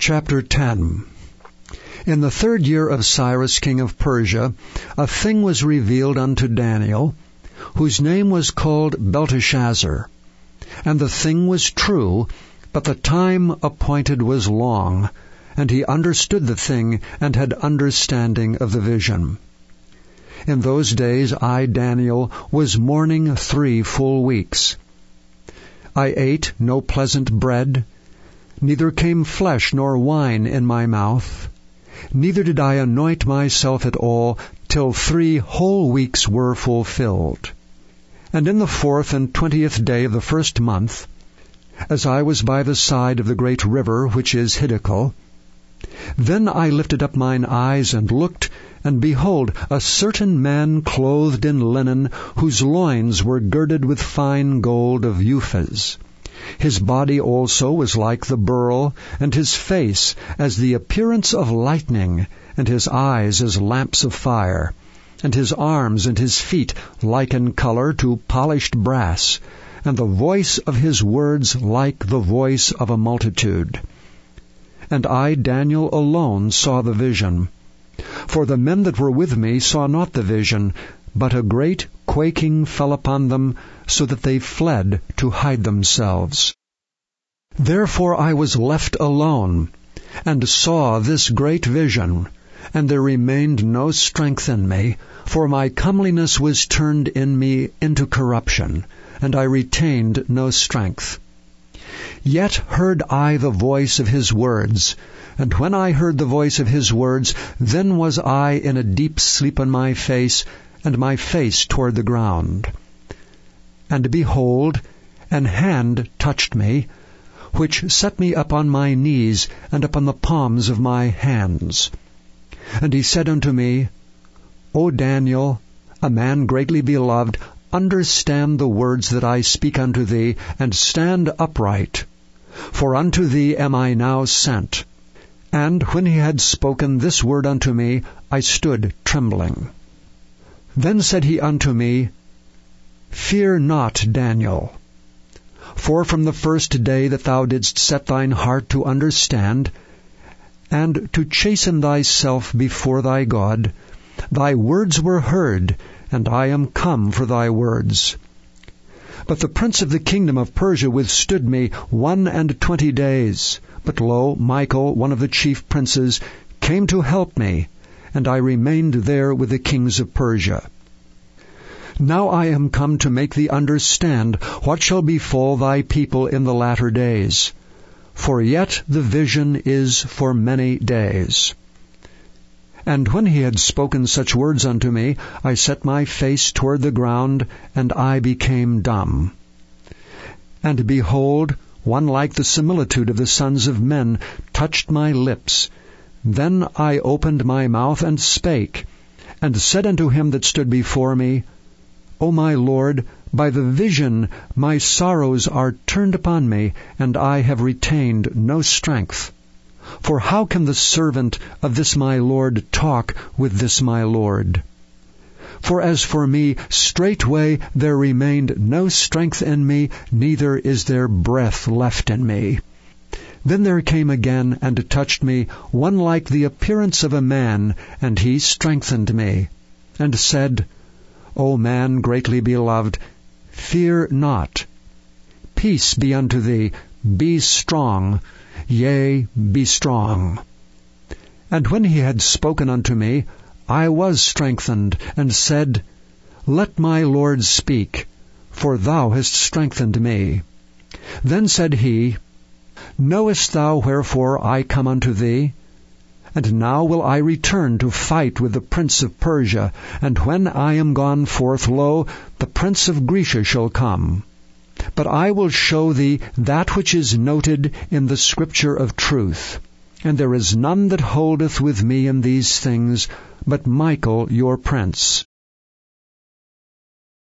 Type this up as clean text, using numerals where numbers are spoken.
Chapter 10. In the 3rd year of Cyrus king of Persia, a thing was revealed unto Daniel, whose name was called Belteshazzar. And the thing was true, but the time appointed was long, and he understood the thing, and had understanding of the vision. In those days I, Daniel, was mourning 3 full weeks. I ate no pleasant bread, neither came flesh nor wine in my mouth, neither did I anoint myself at all, till 3 whole weeks were fulfilled. And in the 4th and 20th day of the 1st month, as I was by the side of the great river which is Hiddekel, then I lifted up mine eyes and looked, and behold, a certain man clothed in linen, whose loins were girded with fine gold of Uphaz. His body also was like the beryl, and his face as the appearance of lightning, and his eyes as lamps of fire, and his arms and his feet like in color to polished brass, and the voice of his words like the voice of a multitude. And I, Daniel, alone saw the vision. For the men that were with me saw not the vision, but a great quaking fell upon them, so that they fled to hide themselves. Therefore I was left alone, and saw this great vision, and there remained no strength in me, for my comeliness was turned in me into corruption, and I retained no strength. Yet heard I the voice of his words, and when I heard the voice of his words, then was I in a deep sleep on my face, and my face toward the ground. And behold, an hand touched me, which set me up on my knees, and upon the palms of my hands. And he said unto me, O Daniel, a man greatly beloved, understand the words that I speak unto thee, and stand upright. For unto thee am I now sent. And when he had spoken this word unto me, I stood trembling. Then said he unto me, Fear not, Daniel. For from the first day that thou didst set thine heart to understand, and to chasten thyself before thy God, thy words were heard, and I am come for thy words. But the prince of the kingdom of Persia withstood me 21 days. But lo, Michael, one of the chief princes, came to help me, and I remained there with the kings of Persia. Now I am come to make thee understand what shall befall thy people in the latter days. For yet the vision is for many days. And when he had spoken such words unto me, I set my face toward the ground, and I became dumb. And behold, one like the similitude of the sons of men touched my lips. Then I opened my mouth and spake, and said unto him that stood before me, O my Lord, by the vision my sorrows are turned upon me, and I have retained no strength. For how can the servant of this my Lord talk with this my Lord? For as for me, straightway there remained no strength in me, neither is there breath left in me. Then there came again and touched me one like the appearance of a man, and he strengthened me, and said, O man greatly beloved, fear not. Peace be unto thee, be strong, yea, be strong. And when he had spoken unto me, I was strengthened, and said, Let my Lord speak, for thou hast strengthened me. Then said he, Knowest thou wherefore I come unto thee? And now will I return to fight with the prince of Persia, and when I am gone forth, lo, the prince of Grecia shall come. But I will show thee that which is noted in the scripture of truth. And there is none that holdeth with me in these things, but Michael your prince.